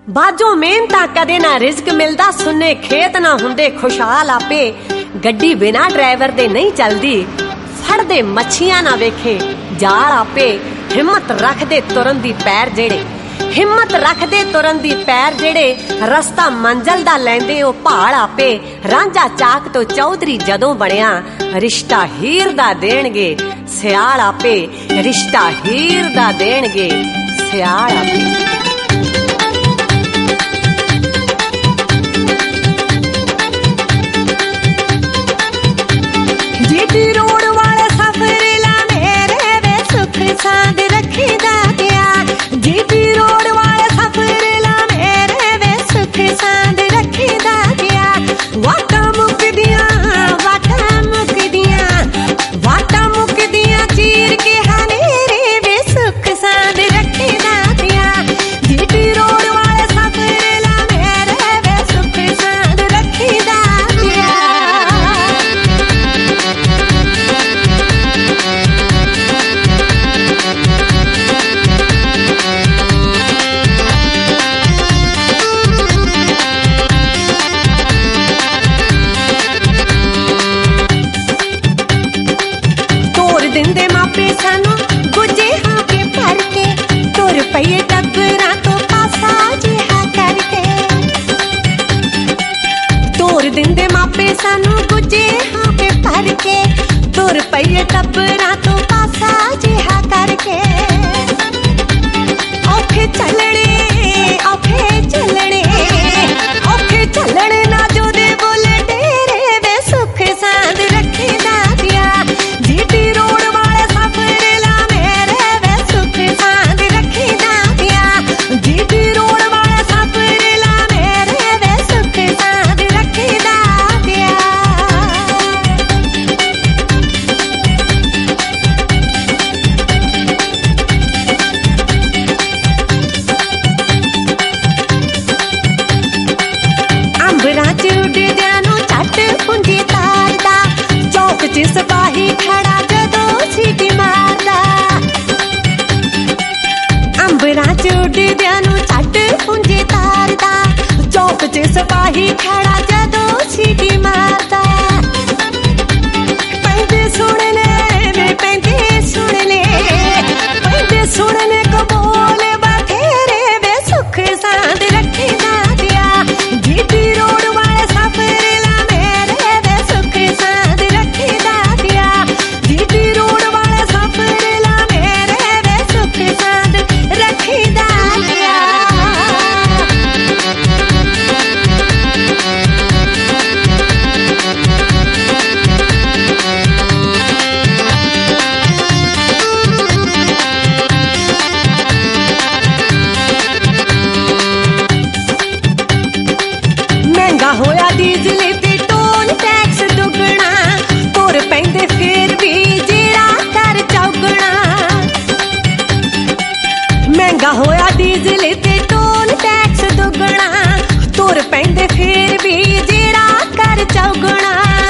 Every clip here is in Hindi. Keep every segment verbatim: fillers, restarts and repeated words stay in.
बाजो मेहनता कदे ना रिज्क मिलदा, सुन्ने खेत ना हुंदे खुशहाल आपे। गड्डी बिना ड्राइवर दे नहीं चलदी, फड़दे मच्छियां ना वेखे जाल आपे। हिम्मत रख दे तुरन दी पैर जेड़े, हिम्मत रख दे तुरन दी पैर जेड़े, रस्ता मंजिल दा लैंदे ओ पहाड़ आपे। रांझा चाक तो चौधरी जदों बणिया, रिश्ता हीर दा देणगे सियाल आपे। रिश्ता हीर दा देणगे सियाल आपे। जीटी रोड वाले सफर ला मेरे वे सुख साध रखदा गया। जीटी रोड वाले सफर ला मेरे वे सुख साध रखदा गया। वाटा मुकदियां वाटा मुकदियां वाटा मुकदियां चीर के हनेरे वे सुख साध रखदा गया। जीटी रोड वाले सफर ला मेरे वे सुख साध रखदा गया। दिंदे मापे सानू गुजे हाँ के भर के, तुर पईए टब्बरां तो पासा जिहा करके। तोर दिंदे मापे सानू गुजे हाँ के भर के, तुर पईए टब्बरां तो पासा जिहा करके। औखे चलने औखे चलने औखे चलने ना जो दे बोले तेरे वे सुख साध रखदा दिया। जीटी रोड वाले सफर ला मेरे वे सुख साध रखदा दिया। जीटी रोड वाले सफर ला मेरे वे सुख साध रखदा दिया। अंबरां च उड्डदियां नूं झट पुंजी तारदा, चौक च सिपाही खड़ा जदों सीटी मारदा। अंबरां च उड्डदियां नूं झट पुंजी तारदा, चौक च सिपाही खड़ा जदों सीटी मारदा। पैंदे सुणने वे पैंदे सुणने पैंदे सुणने को बोले बथेरे वे सुख साध रखदा दिया। जीटी रोड वाले सफर ला मेरे वे सुख साध रखदा दिया। जीटी रोड वाले सफर ला मेरे वे सुख साध रखदा दिया। महंगा होया डीजल ते टोल टैक्स दुगना, तुर पैंदे फिर भी जेड़ा कर चौगना। महंगा होया डीजल ते टोल टैक्स दुगना, तुर पैंदे फिर भी जेड़ा कर चौगना।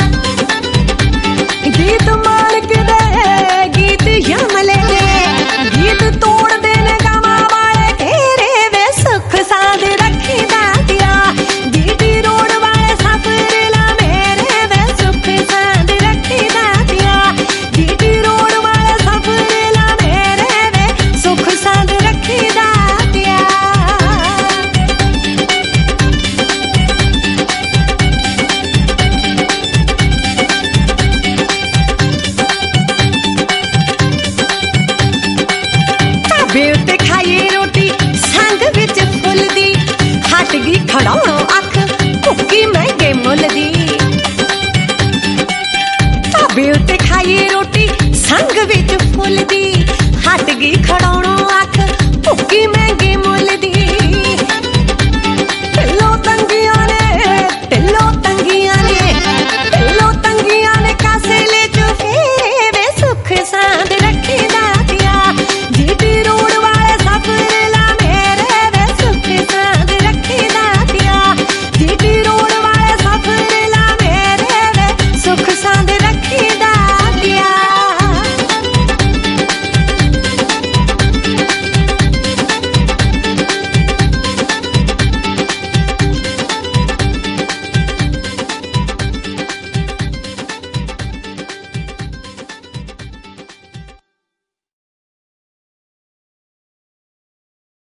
गीत मालिक दे गीत यमले दे, गीत तोड़ देने गावा वाले तेरे वे सुख साध रखदा दिया। जीटी रोड वाले सफर ला मेरे वे सुख साध रखदा दिया। जीटी रोड वाले सफर ला मेरे वे सुख साध रखदा दिया। ढाबे उत्ते खाइए रोटी संग विच फुल दी, हट गई खड़ाउणों अख भुक्की महंगे मुल दी। ढाबे उत्ते खाइए रोटी संग विच फुल दी, हट गई खड़ाउणों अख